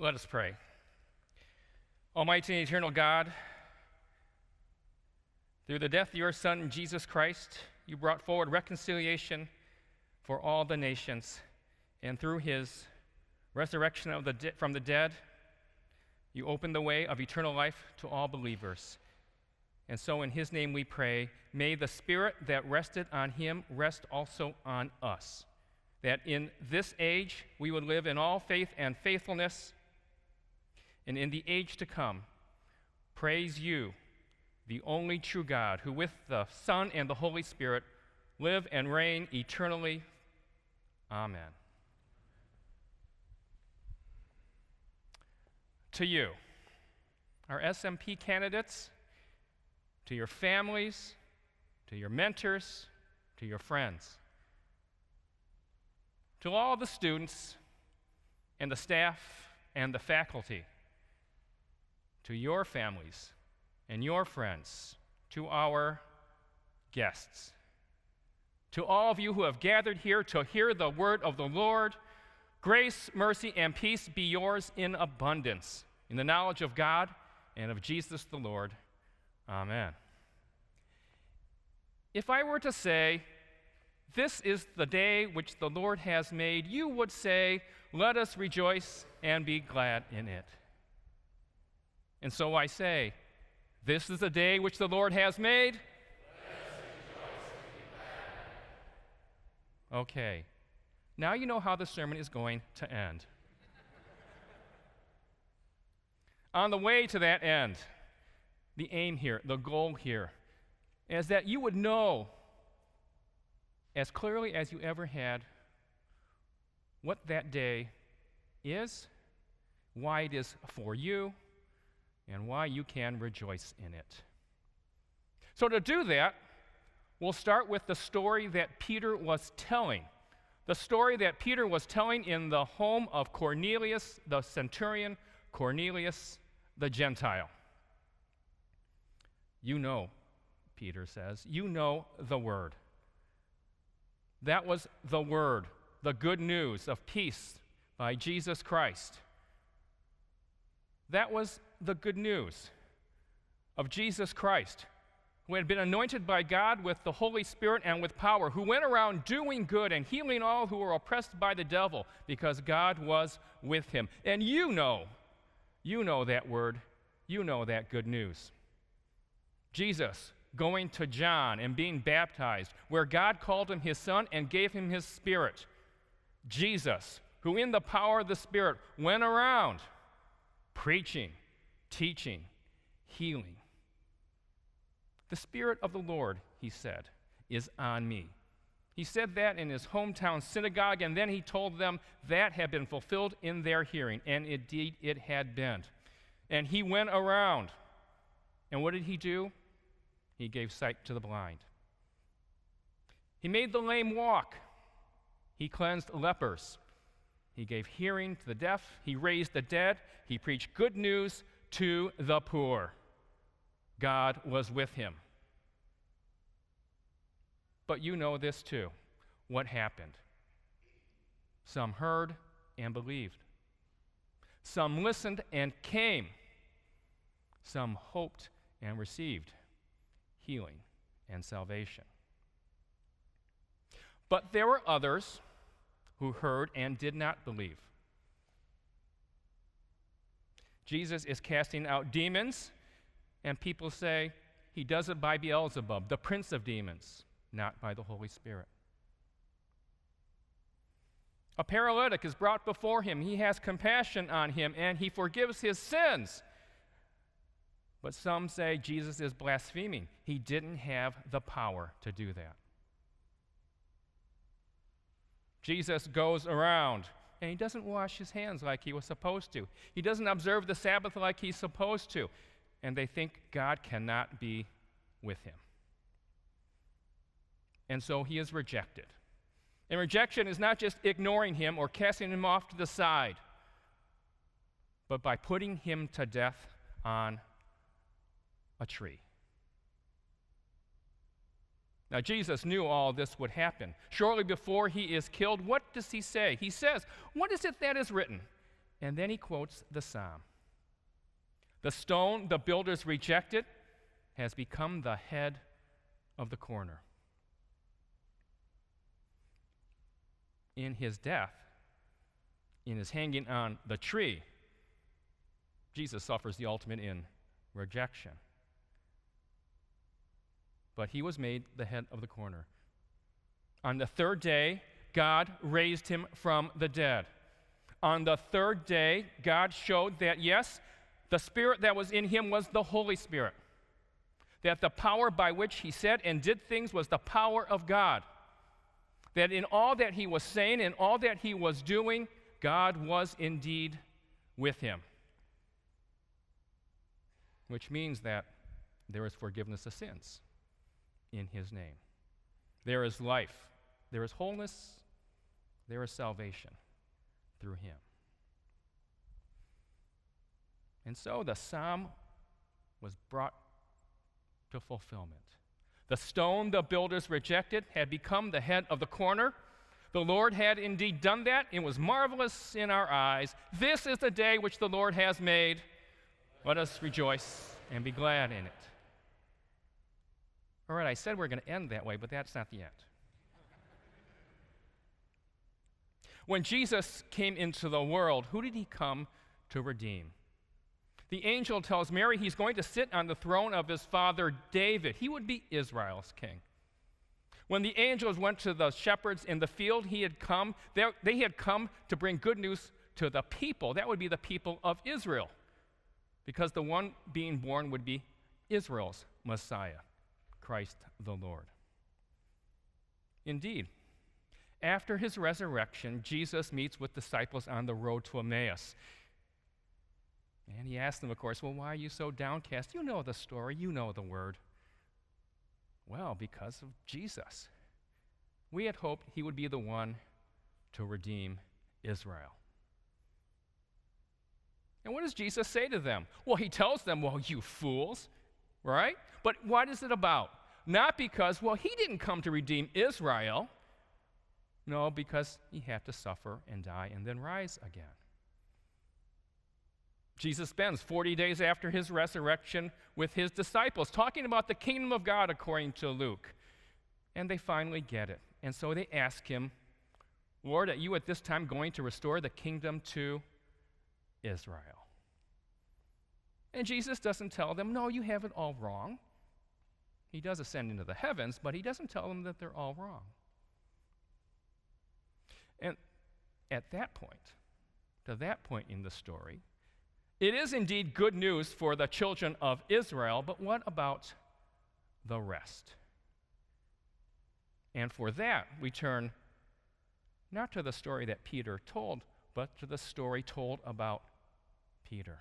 Let us pray. Almighty and eternal God, through the death of your Son, Jesus Christ, you brought forward reconciliation for all the nations, and through his resurrection from the dead, you opened the way of eternal life to all believers. And so in his name we pray, may the Spirit that rested on him rest also on us, that in this age we would live in all faith and faithfulness, and in the age to come, praise you, the only true God, who with the Son and the Holy Spirit live and reign eternally. Amen. To you, our SMP candidates, to your families, to your mentors, to your friends, to all the students and the staff and the faculty, to your families and your friends, to our guests, to all of you who have gathered here to hear the word of the Lord, grace, mercy, and peace be yours in abundance, in the knowledge of God and of Jesus the Lord. Amen. If I were to say, this is the day which the Lord has made, you would say, let us rejoice and be glad in it. And so I say, this is the day which the Lord has made. Let us rejoice and be glad. Okay, now you know how the sermon is going to end. On the way to that end, the aim here, the goal here, is that you would know as clearly as you ever had what that day is, why it is for you, and why you can rejoice in it. So to do that, we'll start with the story that Peter was telling. The story that Peter was telling in the home of Cornelius, the centurion, Cornelius the Gentile. You know, Peter says, you know the word. That was the word, the good news of peace by Jesus Christ. That was the good news of Jesus Christ, who had been anointed by God with the Holy Spirit and with power, who went around doing good and healing all who were oppressed by the devil because God was with him. And you know that word, you know that good news. Jesus going to John and being baptized, where God called him his son and gave him his Spirit. Jesus, who in the power of the Spirit went around preaching, teaching, healing. The Spirit of the Lord, he said, is on me. He said that in his hometown synagogue, and then he told them that had been fulfilled in their hearing, and indeed it had been. And he went around, and what did he do? He gave sight to the blind. He made the lame walk. He cleansed lepers. He gave hearing to the deaf. He raised the dead. He preached good news to the poor. God was with him. But you know this too. What happened? Some heard and believed. Some listened and came. Some hoped and received healing and salvation. But there were others who heard and did not believe. Jesus is casting out demons, and people say he does it by Beelzebub, the prince of demons, not by the Holy Spirit. A paralytic is brought before him. He has compassion on him, and he forgives his sins. But some say Jesus is blaspheming. He didn't have the power to do that. Jesus goes around, and he doesn't wash his hands like he was supposed to. He doesn't observe the Sabbath like he's supposed to. And they think God cannot be with him. And so he is rejected. And rejection is not just ignoring him or casting him off to the side, but by putting him to death on a tree. Now, Jesus knew all this would happen. Shortly before he is killed, what does he say? He says, what is it that is written? And then he quotes the psalm. The stone the builders rejected has become the head of the corner. In his death, in his hanging on the tree, Jesus suffers the ultimate in rejection. But he was made the head of the corner. On the third day, God raised him from the dead. On the third day, God showed that, yes, the Spirit that was in him was the Holy Spirit. That the power by which he said and did things was the power of God. That in all that he was saying and all that he was doing, God was indeed with him. Which means that there is forgiveness of sins in his name. There is life. There is wholeness. There is salvation through him. And so the psalm was brought to fulfillment. The stone the builders rejected had become the head of the corner. The Lord had indeed done that. It was marvelous in our eyes. This is the day which the Lord has made. Let us rejoice and be glad in it. All right, I said we're going to end that way, but that's not the end. When Jesus came into the world, who did he come to redeem? The angel tells Mary he's going to sit on the throne of his father David. He would be Israel's king. When the angels went to the shepherds in the field, they had come to bring good news to the people. That would be the people of Israel, because the one being born would be Israel's Messiah, Christ the Lord. Indeed, after his resurrection, Jesus meets with disciples on the road to Emmaus. And he asks them, of course, well, why are you so downcast? You know the story. You know the word. Well, because of Jesus. We had hoped he would be the one to redeem Israel. And what does Jesus say to them? Well, he tells them, well, you fools, right? But what is it about? Not because, well, he didn't come to redeem Israel. No, because he had to suffer and die and then rise again. Jesus spends 40 days after his resurrection with his disciples talking about the kingdom of God according to Luke. And they finally get it. And so they ask him, Lord, are you at this time going to restore the kingdom to Israel? And Jesus doesn't tell them, no, you have it all wrong. He does ascend into the heavens, but he doesn't tell them that they're all wrong. And at that point, to that point in the story, it is indeed good news for the children of Israel, but what about the rest? And for that, we turn not to the story that Peter told, but to the story told about Peter.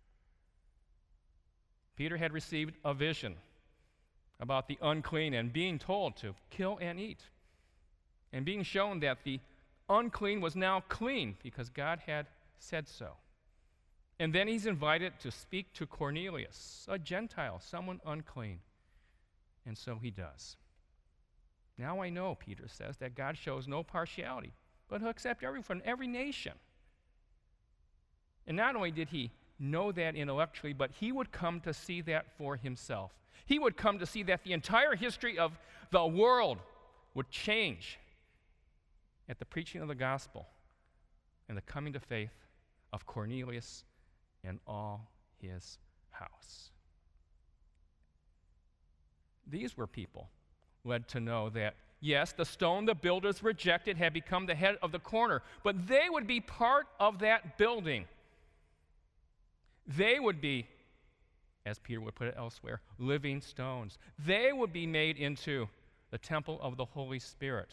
Peter had received a vision about the unclean and being told to kill and eat, and being shown that the unclean was now clean because God had said so. And then he's invited to speak to Cornelius, a Gentile, someone unclean. And so he does. Now I know, Peter says, that God shows no partiality, but he'll accept everyone from every nation. And not only did he know that intellectually, but he would come to see that for himself. He would come to see that the entire history of the world would change at the preaching of the gospel and the coming to faith of Cornelius and all his house. These were people led to know that, yes, the stone the builders rejected had become the head of the corner, but they would be part of that building. They would be, as Peter would put it elsewhere, living stones. They would be made into the temple of the Holy Spirit.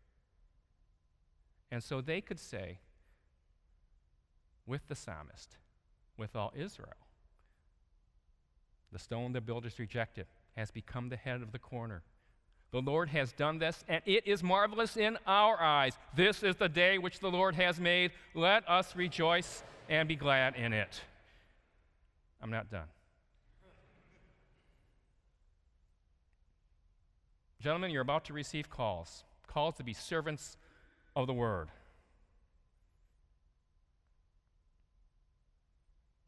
And so they could say, with the psalmist, with all Israel, the stone the builders rejected has become the head of the corner. The Lord has done this, and it is marvelous in our eyes. This is the day which the Lord has made. Let us rejoice and be glad in it. I'm not done. Gentlemen, you're about to receive calls to be servants of the word.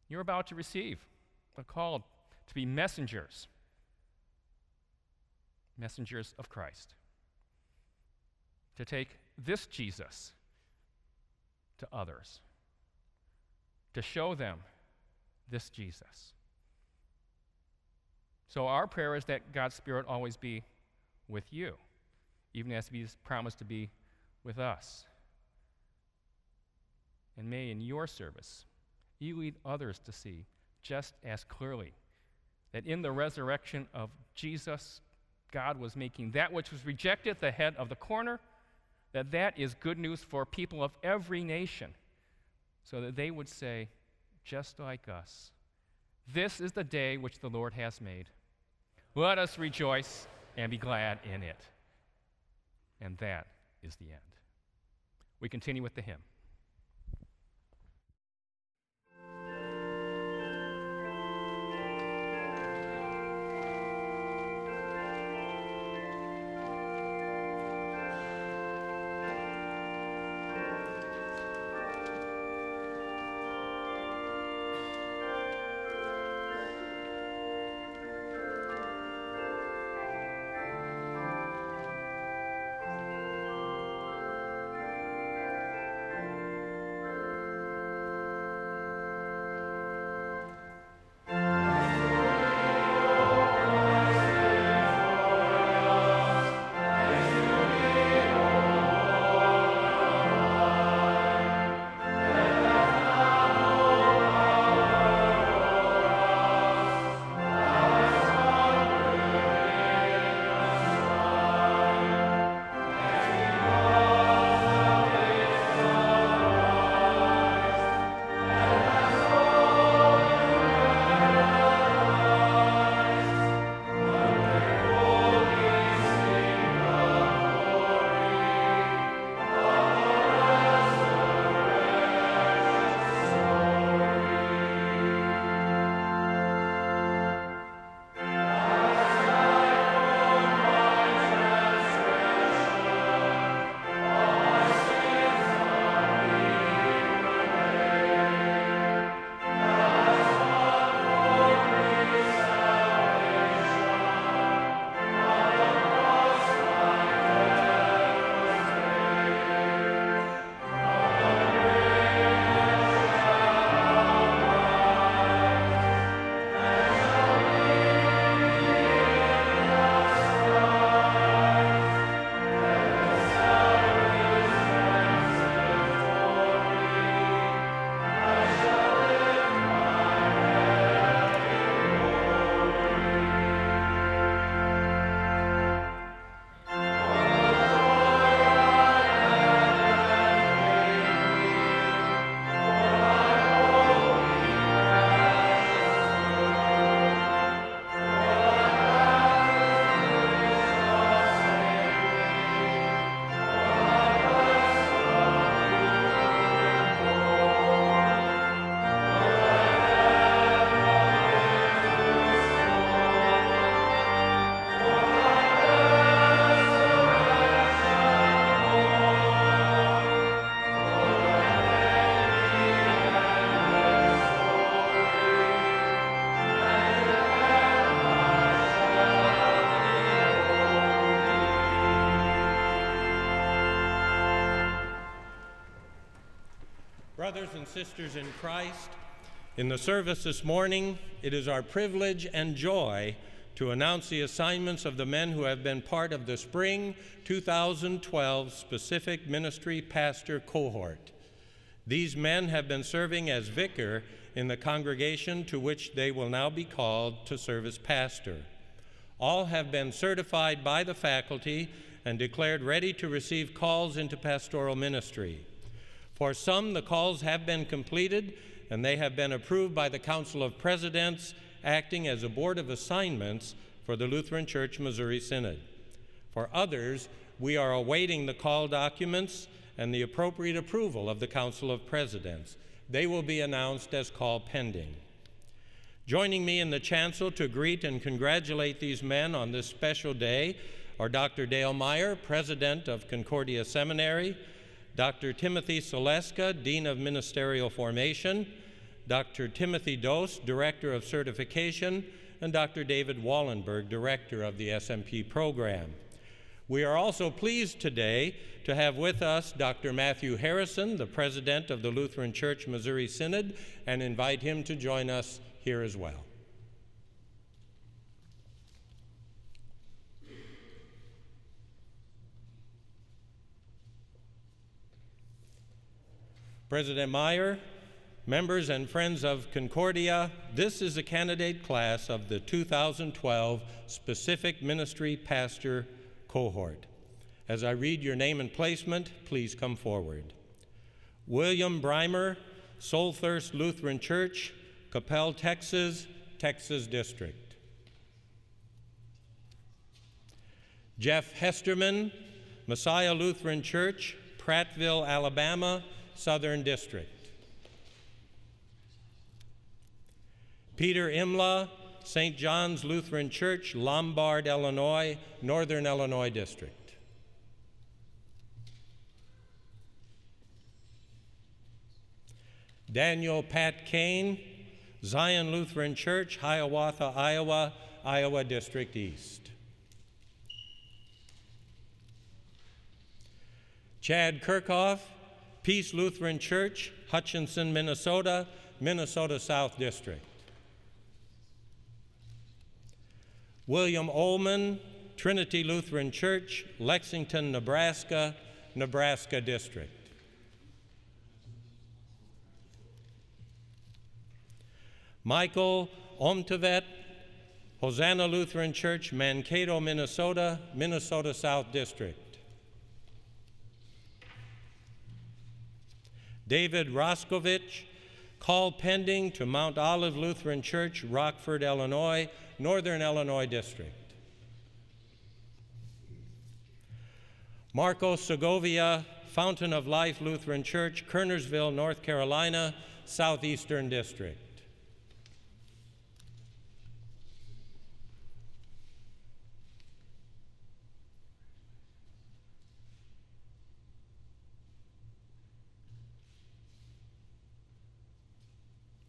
You're about to receive a call to be messengers of Christ, to take this Jesus to others, to show them this Jesus. So our prayer is that God's Spirit always be with you, even as He's promised to be with us. And may in your service, you lead others to see just as clearly that in the resurrection of Jesus, God was making that which was rejected the head of the corner, that is good news for people of every nation, so that they would say, just like us, this is the day which the Lord has made. Let us rejoice and be glad in it. And that is the end. We continue with the hymn. Brothers and sisters in Christ, in the service this morning, it is our privilege and joy to announce the assignments of the men who have been part of the Spring 2012 Specific Ministry Pastor Cohort. These men have been serving as vicar in the congregation to which they will now be called to serve as pastor. All have been certified by the faculty and declared ready to receive calls into pastoral ministry. For some, the calls have been completed, and they have been approved by the Council of Presidents, acting as a board of assignments for the Lutheran Church Missouri Synod. For others, we are awaiting the call documents and the appropriate approval of the Council of Presidents. They will be announced as call pending. Joining me in the chancel to greet and congratulate these men on this special day are Dr. Dale Meyer, President of Concordia Seminary, Dr. Timothy Soleska, Dean of Ministerial Formation, Dr. Timothy Dose, Director of Certification, and Dr. David Wallenberg, Director of the SMP program. We are also pleased today to have with us Dr. Matthew Harrison, the President of the Lutheran Church Missouri Synod, and invite him to join us here as well. President Meyer, members and friends of Concordia, this is a candidate class of the 2012 Specific Ministry Pastor Cohort. As I read your name and placement, please come forward. William Breimer, Soulthirst Lutheran Church, Coppell, Texas, Texas District. Jeff Hesterman, Messiah Lutheran Church, Prattville, Alabama, Southern District. Peter Imla, St. John's Lutheran Church, Lombard, Illinois, Northern Illinois District. Daniel Pat Kane, Zion Lutheran Church, Hiawatha, Iowa, Iowa District East. Chad Kirchhoff, Peace Lutheran Church, Hutchinson, Minnesota, Minnesota South District. William Ullman, Trinity Lutheran Church, Lexington, Nebraska, Nebraska District. Michael Omtevet, Hosanna Lutheran Church, Mankato, Minnesota, Minnesota South District. David Roskovich, call pending to Mount Olive Lutheran Church, Rockford, Illinois, Northern Illinois District. Marco Segovia, Fountain of Life Lutheran Church, Kernersville, North Carolina, Southeastern District.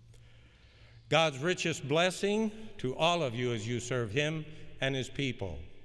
God's richest blessing to all of you as you serve Him and His people.